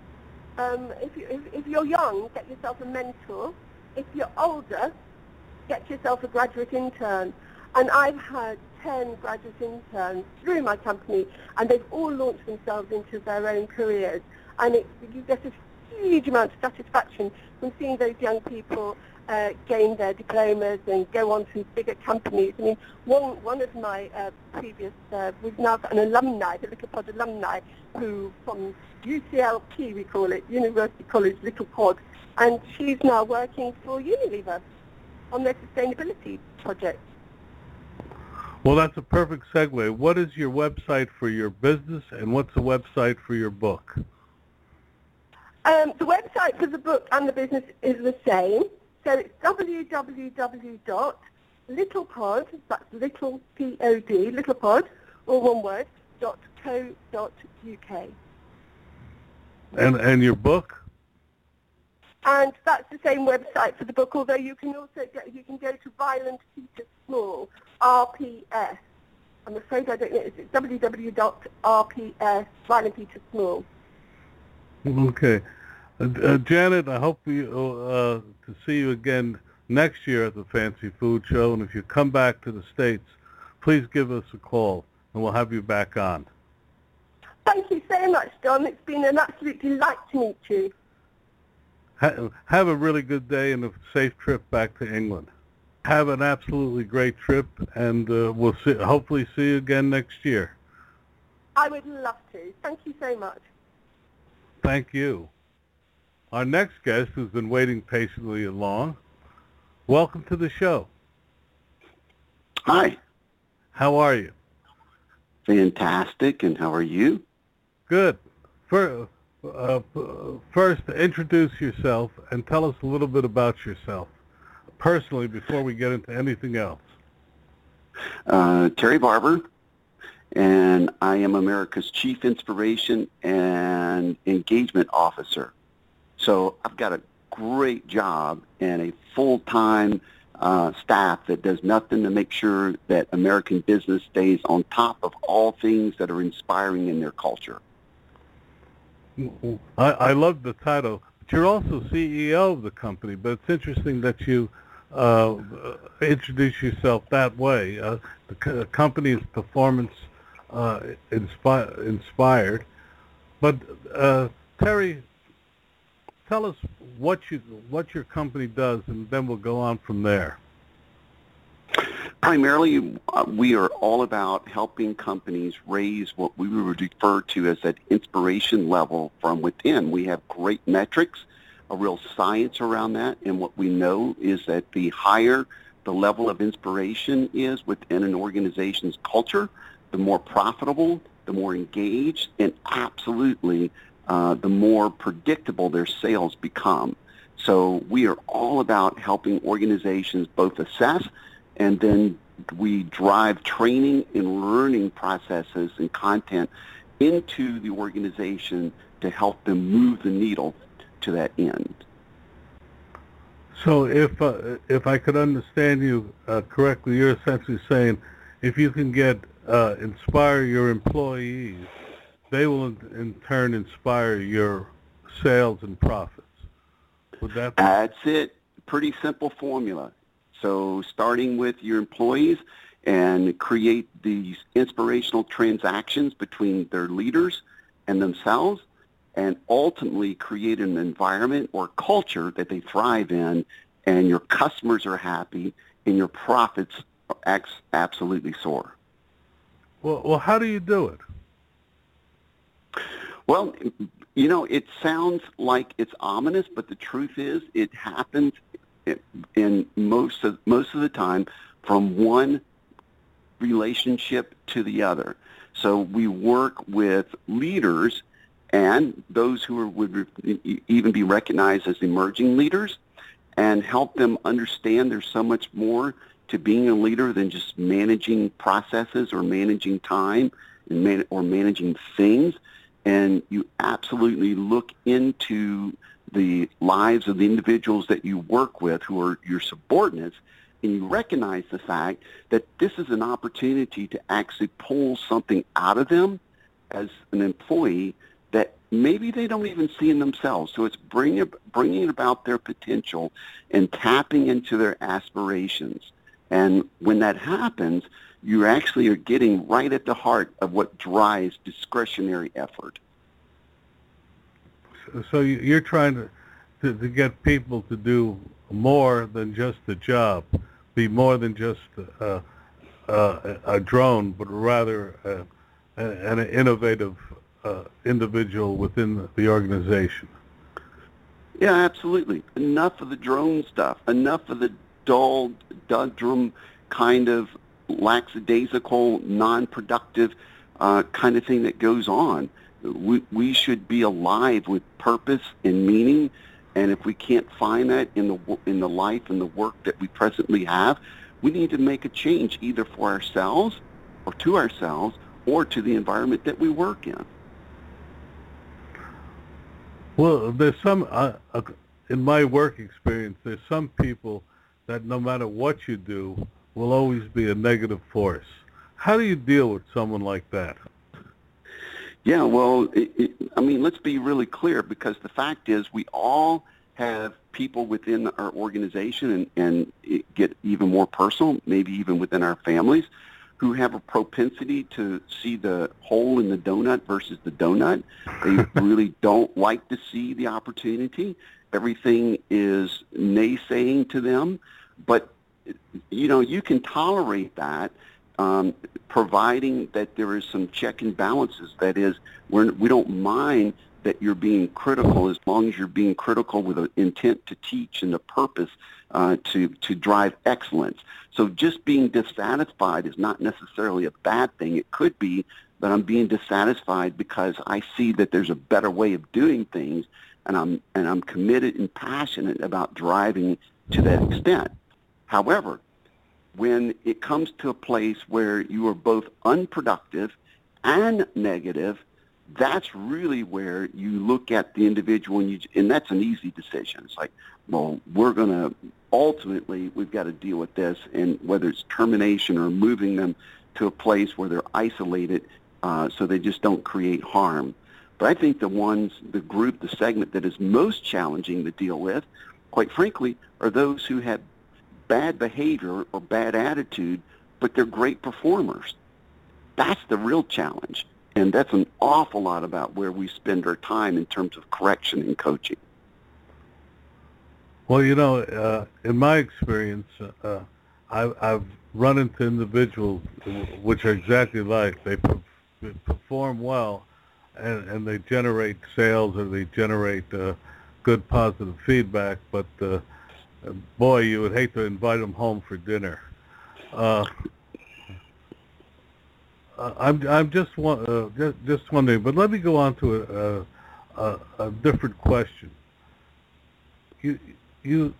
um, if, you, if, if you're young, get yourself a mentor. If you're older, get yourself a graduate intern. And I've had ten graduate interns through my company, and they've all launched themselves into their own careers. And it, you get a huge amount of satisfaction from seeing those young people uh, gain their diplomas and go on to bigger companies. I mean, one one of my uh, previous, uh, we've now got an alumni, the Little Pod alumni, who from U C L P, we call it, University College Little Pod, and she's now working for Unilever on their sustainability project. Well, that's a perfect segue. What is your website for your business, and what's the website for your book? Um, the website for the book and the business is the same. So it's w w w dot littlepod, that's little P O D, littlepod, all one word, dot co dot U K. And and your book? And that's the same website for the book, although you can also get, you can go to Ryland Peter Small, R P S. I'm afraid I don't know, it's w w w dot r p s, Ryland Peter Small. Okay. Uh, uh, Janet, I hope you, uh, to see you again next year at the Fancy Food Show, and if you come back to the States, please give us a call, and we'll have you back on. Thank you so much, Don. It's been an absolute delight to meet you. Ha- have a really good day and a safe trip back to England. Have an absolutely great trip, and uh, we'll see, hopefully see you again next year. I would love to. Thank you so much. Thank you. Our next guest, who's been waiting patiently along, welcome to the show. Hi. How are you? Fantastic, and how are you? Good. For, uh, first, introduce yourself and tell us a little bit about yourself, personally, before we get into anything else. Uh, Terry Barber, and I am America's Chief Inspiration and Engagement Officer. So I've got a great job and a full-time uh, staff that does nothing to make sure that American business stays on top of all things that are inspiring in their culture. I, I love the title, but you're also C E O of the company, but it's interesting that you uh, introduce yourself that way. Uh, the co- company is performance uh, inspi- inspired. But uh, Terry, tell us what you what your company does, and then we'll go on from there. Primarily, uh, we are all about helping companies raise what we would refer to as that inspiration level from within. We have great metrics, a real science around that, and what we know is that the higher the level of inspiration is within an organization's culture, the more profitable, the more engaged, and absolutely uh, the more predictable their sales become. So we are all about helping organizations both assess, and then we drive training and learning processes and content into the organization to help them move the needle to that end. So if uh, if I could understand you uh, correctly, you're essentially saying if you can get uh, inspire your employees, they will in, in turn inspire your sales and profits. Would that be? That's it. Pretty simple formula. So starting with your employees and create these inspirational transactions between their leaders and themselves, and ultimately create an environment or culture that they thrive in, and your customers are happy and your profits are absolutely soar. Well, well, how do you do it? Well, you know, it sounds like it's ominous, but the truth is it happens in most of, most of the time from one relationship to the other. So we work with leaders and those who are, would even be recognized as emerging leaders, and help them understand there's so much more to being a leader than just managing processes or managing time and man, or managing things. And you absolutely look into the lives of the individuals that you work with who are your subordinates, and you recognize the fact that this is an opportunity to actually pull something out of them as an employee that maybe they don't even see in themselves. So it's bringing, bringing about their potential and tapping into their aspirations. And when that happens, you actually are getting right at the heart of what drives discretionary effort. So you're trying to, to, to get people to do more than just a job, be more than just uh, uh, a drone, but rather uh, an innovative uh, individual within the organization. Yeah, absolutely. Enough of the drone stuff. Enough of the dull, dudrum kind of lackadaisical, non-productive uh, kind of thing that goes on. We, we should be alive with purpose and meaning, and if we can't find that in the in the life and the work that we presently have, we need to make a change either for ourselves or to ourselves or to the environment that we work in. Well, there's some, uh, uh, in my work experience, there's some people that no matter what you do will always be a negative force. How do you deal with someone like that? Yeah, well, it, it, I mean, let's be really clear, because the fact is we all have people within our organization, and, and it get even more personal, maybe even within our families, who have a propensity to see the hole in the donut versus the donut. They really don't like to see the opportunity. Everything is naysaying to them. But, you know, you can tolerate that, um, providing that there is some check and balances. That is, we're, we don't mind that you're being critical, as long as you're being critical with an intent to teach and a purpose uh, to, to drive excellence. So just being dissatisfied is not necessarily a bad thing. It could be that I'm being dissatisfied because I see that there's a better way of doing things, and I'm and I'm committed and passionate about driving to that extent. However, when it comes to a place where you are both unproductive and negative, that's really where you look at the individual, and, you, and that's an easy decision. It's like, well, we're going to, ultimately, we've got to deal with this, and whether it's termination or moving them to a place where they're isolated uh, so they just don't create harm. But I think the ones, the group, the segment that is most challenging to deal with, quite frankly, are those who have bad behavior or bad attitude, but they're great performers. That's the real challenge. And that's an awful lot about where we spend our time in terms of correction and coaching. Well, you know, uh, in my experience, uh, I, I've run into individuals which are exactly like, they perform well, and, and they generate sales, or they generate uh, good positive feedback, but uh, boy, you would hate to invite them home for dinner. Uh, I'm I'm just uh, just just wondering, but let me go on to a, a, a different question. You you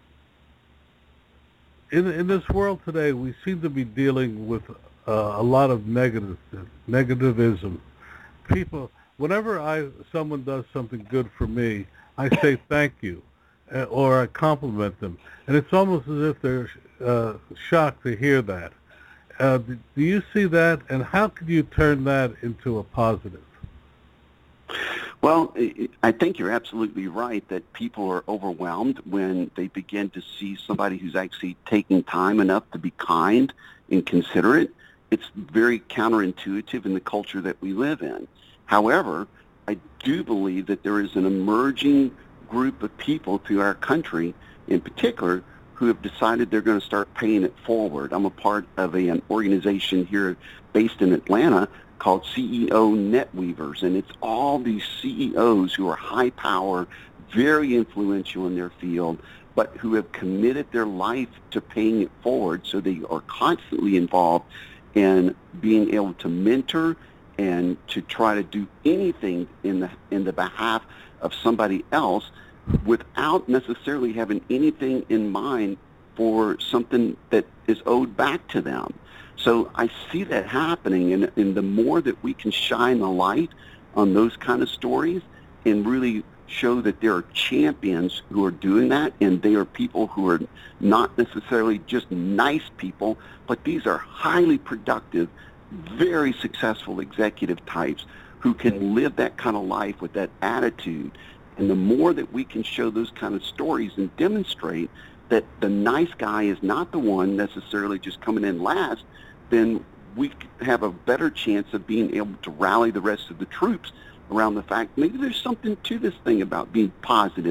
in in this world today, we seem to be dealing with uh, a lot of negative negativism. People, whenever I someone does something good for me, I say thank you, uh, or I compliment them, and it's almost as if they're uh, shocked to hear that. Uh, do you see that, and how can you turn that into a positive? Well, I think you're absolutely right that people are overwhelmed when they begin to see somebody who's actually taking time enough to be kind and considerate. It's very counterintuitive in the culture that we live in. However, I do believe that there is an emerging group of people through our country, in particular, who have decided they're going to start paying it forward. I'm a part of a, an organization here based in Atlanta called C E O NetWeavers, and it's all these C E Os who are high power, very influential in their field, but who have committed their life to paying it forward, so they are constantly involved in being able to mentor and to try to do anything in the in the behalf of somebody else, without necessarily having anything in mind for something that is owed back to them. So I see that happening, and, and the more that we can shine the light on those kind of stories and really show that there are champions who are doing that, and they are people who are not necessarily just nice people, but these are highly productive, very successful executive types who can live that kind of life with that attitude. And the more that we can show those kind of stories and demonstrate that the nice guy is not the one necessarily just coming in last, then we have a better chance of being able to rally the rest of the troops around the fact maybe there's something to this thing about being positive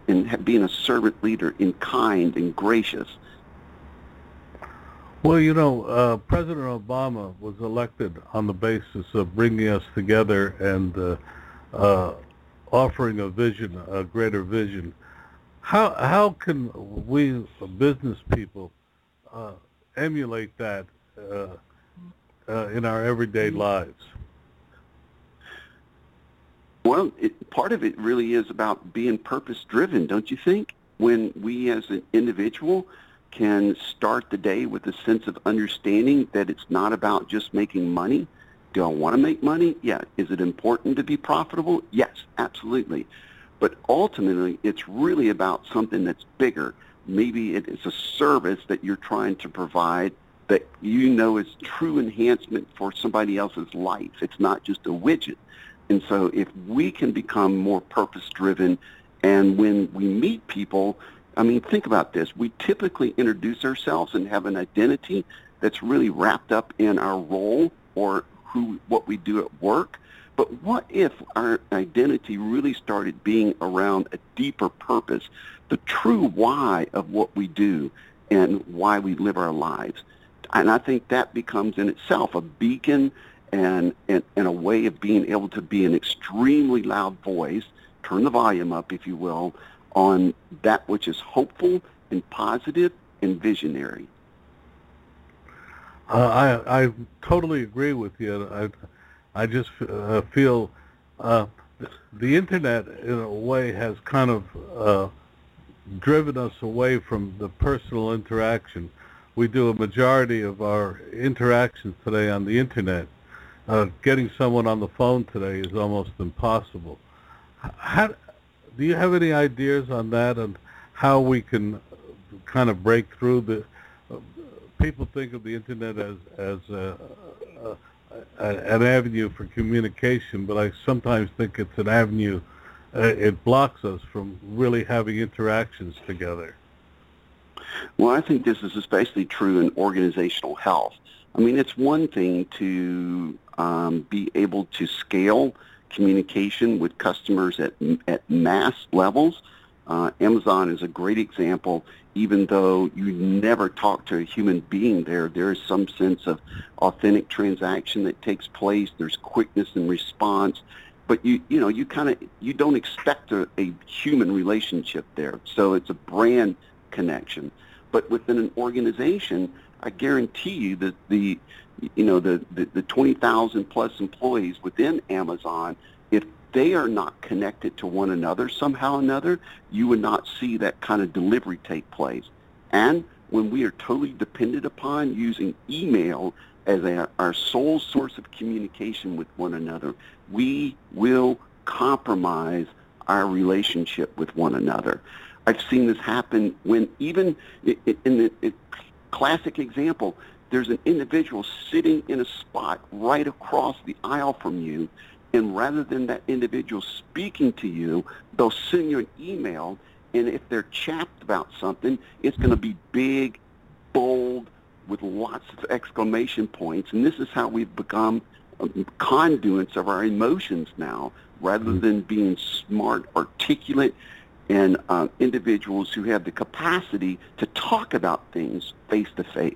and ha- being a servant leader and kind and gracious. Well, you know, uh, President Obama was elected on the basis of bringing us together and uh, uh, offering a vision, a greater vision. How how can we business people uh, emulate that uh, uh, in our everyday lives? Well, it, part of it really is about being purpose-driven, don't you think? When we as an individual can start the day with a sense of understanding that it's not about just making money. Do I want to make money? Yeah. Is it important to be profitable? Yes, absolutely. But ultimately, it's really about something that's bigger. Maybe it is a service that you're trying to provide that you know is true enhancement for somebody else's life. It's not just a widget. And so if we can become more purpose-driven, and when we meet people, I mean, think about this. We typically introduce ourselves and have an identity that's really wrapped up in our role or who, what we do at work. But what if our identity really started being around a deeper purpose, the true why of what we do and why we live our lives? And I think that becomes in itself a beacon and, and, and a way of being able to be an extremely loud voice, turn the volume up, if you will, on that which is hopeful and positive and visionary. Uh, I I totally agree with you. I I just uh, feel uh, the internet in a way has kind of uh, driven us away from the personal interaction. We do a majority of our interactions today on the internet. Uh, getting someone on the phone today is almost impossible. How, do you have any ideas on that, and how we can kind of break through the? Uh, people think of the internet as as a, a, a, an avenue for communication, but I sometimes think it's an avenue. Uh, it blocks us from really having interactions together. Well, I think this is especially true in organizational health. I mean, it's one thing to um, be able to scale communication with customers at at mass levels. Uh, Amazon is a great example. Even though you never talk to a human being there, there is some sense of authentic transaction that takes place. There's quickness in response, but you you know you kind of you don't expect a, a human relationship there. So it's a brand connection. But within an organization, I guarantee you that the you know the the, the twenty thousand plus employees within Amazon, if they are not connected to one another somehow or another, you would not see that kind of delivery take place. And when we are totally dependent upon using email as a, our sole source of communication with one another, we will compromise our relationship with one another. I've seen this happen when even in the in classic example, there's an individual sitting in a spot right across the aisle from you, and rather than that individual speaking to you, they'll send you an email, and if they're chapped about something, it's going to be big, bold, with lots of exclamation points, and this is how we've become conduits of our emotions now, rather than being smart, articulate, and uh, individuals who have the capacity to talk about things face to face.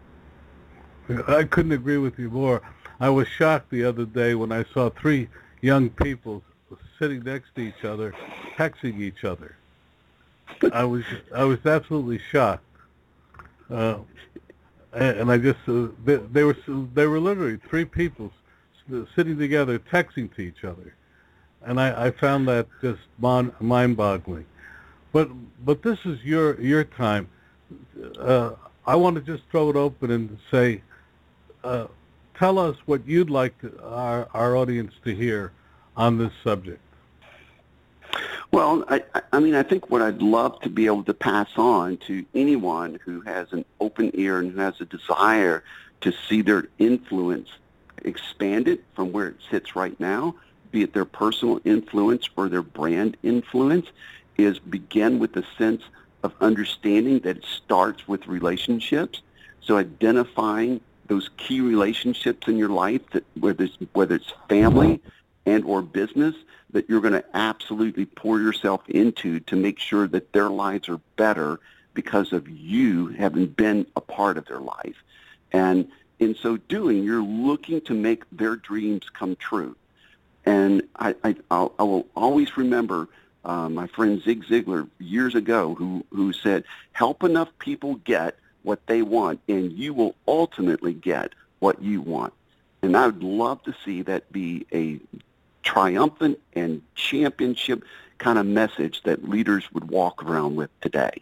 I couldn't agree with you more. I was shocked the other day when I saw three young people sitting next to each other, texting each other. I was I was absolutely shocked, uh, and, and I just uh, they, they were they were literally three people sitting together, texting to each other, and I, I found that just mind-boggling. But but this is your your time. Uh, I want to just throw it open and say. Uh, Tell us what you'd like to, our, our audience to hear on this subject. Well, I, I mean, I think what I'd love to be able to pass on to anyone who has an open ear and who has a desire to see their influence expanded from where it sits right now, be it their personal influence or their brand influence, is begin with the sense of understanding that it starts with relationships. So identifying those key relationships in your life, that whether it's, whether it's family and or business, that you're going to absolutely pour yourself into to make sure that their lives are better because of you having been a part of their life. And in so doing, you're looking to make their dreams come true. And I, I, I'll, I will always remember uh, my friend Zig Ziglar years ago who, who said, help enough people get what they want, and you will ultimately get what you want. And I would love to see that be a triumphant and championship kind of message that leaders would walk around with today.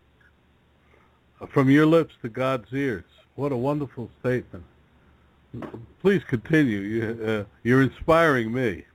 From your lips to God's ears. What a wonderful statement. Please continue. You, uh, you're inspiring me.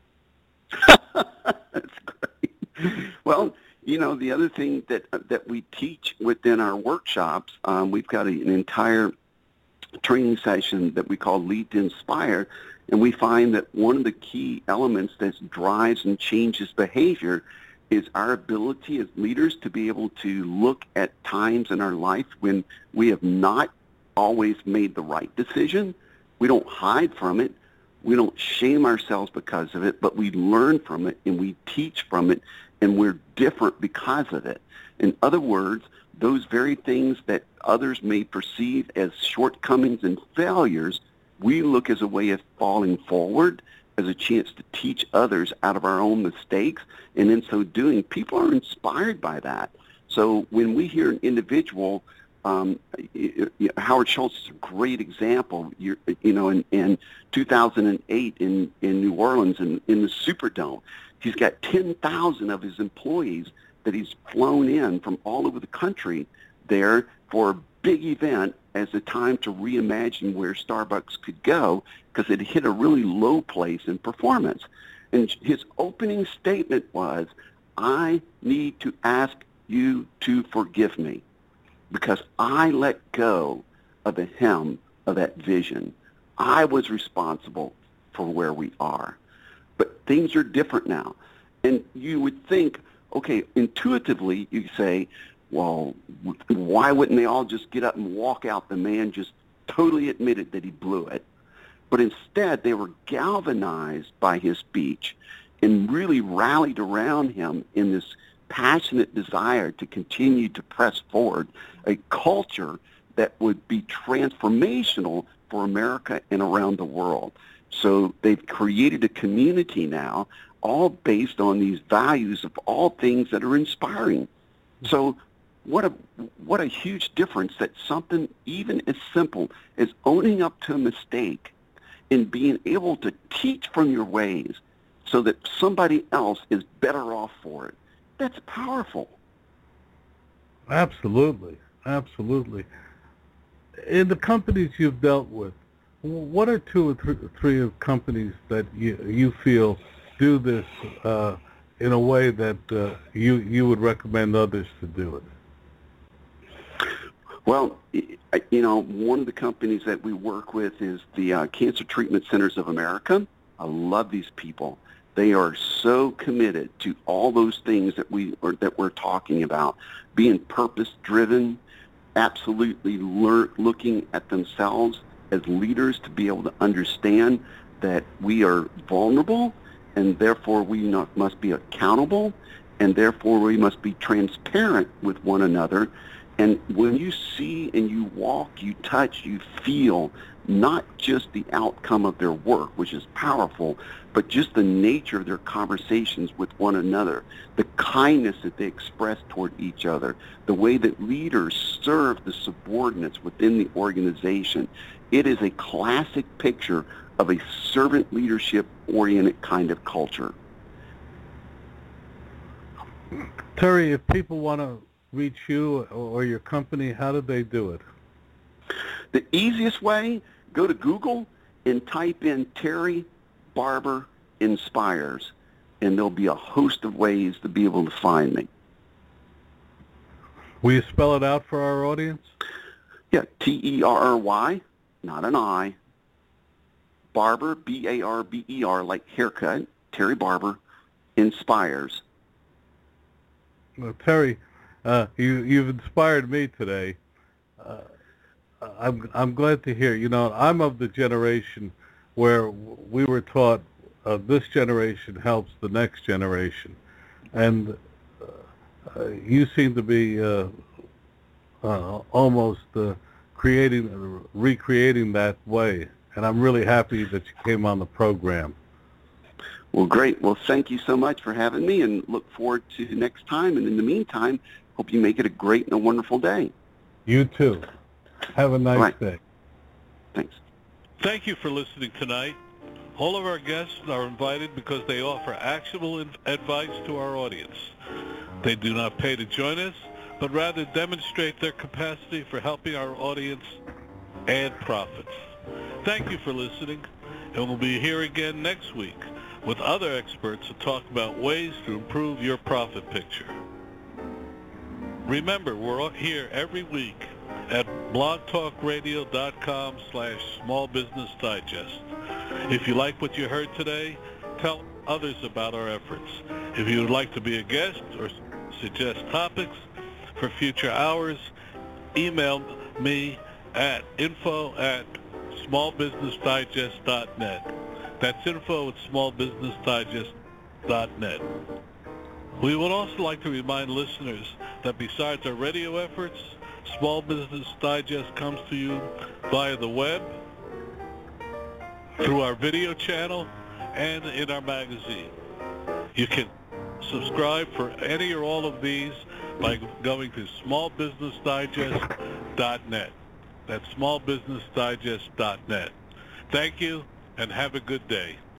That's great. Well, you know, the other thing that that we teach within our workshops, um, we've got a, an entire training session that we call Lead to Inspire, and we find that one of the key elements that drives and changes behavior is our ability as leaders to be able to look at times in our life when we have not always made the right decision. We don't hide from it. We don't shame ourselves because of it, but we learn from it and we teach from it, and we're different because of it. In other words, those very things that others may perceive as shortcomings and failures, we look as a way of falling forward, as a chance to teach others out of our own mistakes, and in so doing, people are inspired by that. So when we hear an individual, um, Howard Schultz is a great example. You're, you know, in, in two thousand eight in, in New Orleans, in, in the Superdome, he's got ten thousand of his employees that he's flown in from all over the country there for a big event as a time to reimagine where Starbucks could go, because it hit a really low place in performance. And his opening statement was, I need to ask you to forgive me because I let go of the helm of that vision. I was responsible for where we are. But things are different now. And you would think, okay, intuitively you say, well, why wouldn't they all just get up and walk out? The man just totally admitted that he blew it. But instead, they were galvanized by his speech and really rallied around him in this passionate desire to continue to press forward a culture that would be transformational for America and around the world. So they've created a community now, all based on these values of all things that are inspiring. So what a what a huge difference that something even as simple as owning up to a mistake and being able to teach from your ways so that somebody else is better off for it. That's powerful. Absolutely. Absolutely. In the companies you've dealt with, what are two or th- three of companies that you, you feel do this uh, in a way that uh, you you would recommend others to do it? Well, you know, one of the companies that we work with is the uh, Cancer Treatment Centers of America. I love these people. They are so committed to all those things that we or that we're talking about, being purpose-driven, absolutely lear- looking at themselves as leaders to be able to understand that we are vulnerable, and therefore we not, must be accountable, and therefore we must be transparent with one another. And when you see and you walk, you touch, you feel not just the outcome of their work, which is powerful, but just the nature of their conversations with one another, the kindness that they express toward each other, the way that leaders serve the subordinates within the organization. It is a classic picture of a servant leadership-oriented kind of culture. Terry, if people want to reach you or your company, how do they do it? The easiest way, go to Google and type in Terry Barber Inspires, and there'll be a host of ways to be able to find me. Will you spell it out for our audience? Yeah, T E R R Y, not an I, Barber, B A R B E R, like haircut, Terry Barber, Inspires. Well, Terry, uh, you, you've inspired me today. Uh, I'm, I'm glad to hear. You know, I'm of the generation where we were taught uh, this generation helps the next generation. And uh, uh, you seem to be uh, uh, almost uh, creating, uh, recreating that way. And I'm really happy that you came on the program. Well, great. Well, thank you so much for having me, and look forward to next time. And in the meantime, hope you make it a great and a wonderful day. You too. Have a nice Right. day. Thanks. Thank you for listening tonight. All of our guests are invited because they offer actionable inv- advice to our audience. They do not pay to join us, but rather demonstrate their capacity for helping our audience add profits. Thank you for listening, and we'll be here again next week with other experts to talk about ways to improve your profit picture. Remember, we're here every week at blogtalkradio.com slash small business digest. If you like what you heard today, tell others about our efforts. If you would like to be a guest or suggest topics for future hours, email me at info at smallbusinessdigest dot net. That's info at smallbusinessdigest dot net. We would also like to remind listeners that besides our radio efforts, Small Business Digest comes to you via the web, through our video channel, and in our magazine. You can subscribe for any or all of these by going to small business digest dot net. That's small business digest dot net. Thank you, and have a good day.